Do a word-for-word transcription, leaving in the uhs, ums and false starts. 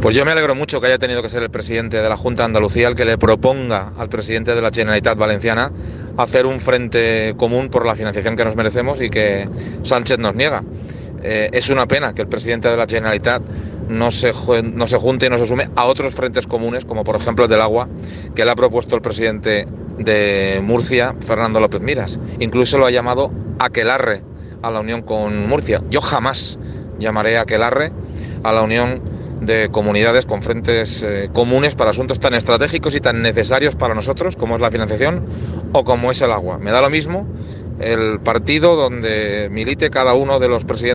Pues yo me alegro mucho que haya tenido que ser el presidente de la Junta de Andalucía el que le proponga al presidente de la Generalitat Valenciana hacer un frente común por la financiación que nos merecemos y que Sánchez nos niega. Eh, es una pena que el presidente de la Generalitat no se, no se junte y no se sume a otros frentes comunes, como por ejemplo el del agua, que le ha propuesto el presidente de Murcia, Fernando López Miras. Incluso lo ha llamado aquelarre a la unión con Murcia. Yo jamás llamaré aquelarre a la unión de comunidades con frentes eh, comunes para asuntos tan estratégicos y tan necesarios para nosotros como es la financiación o como es el agua. Me da lo mismo el partido donde milite cada uno de los presidentes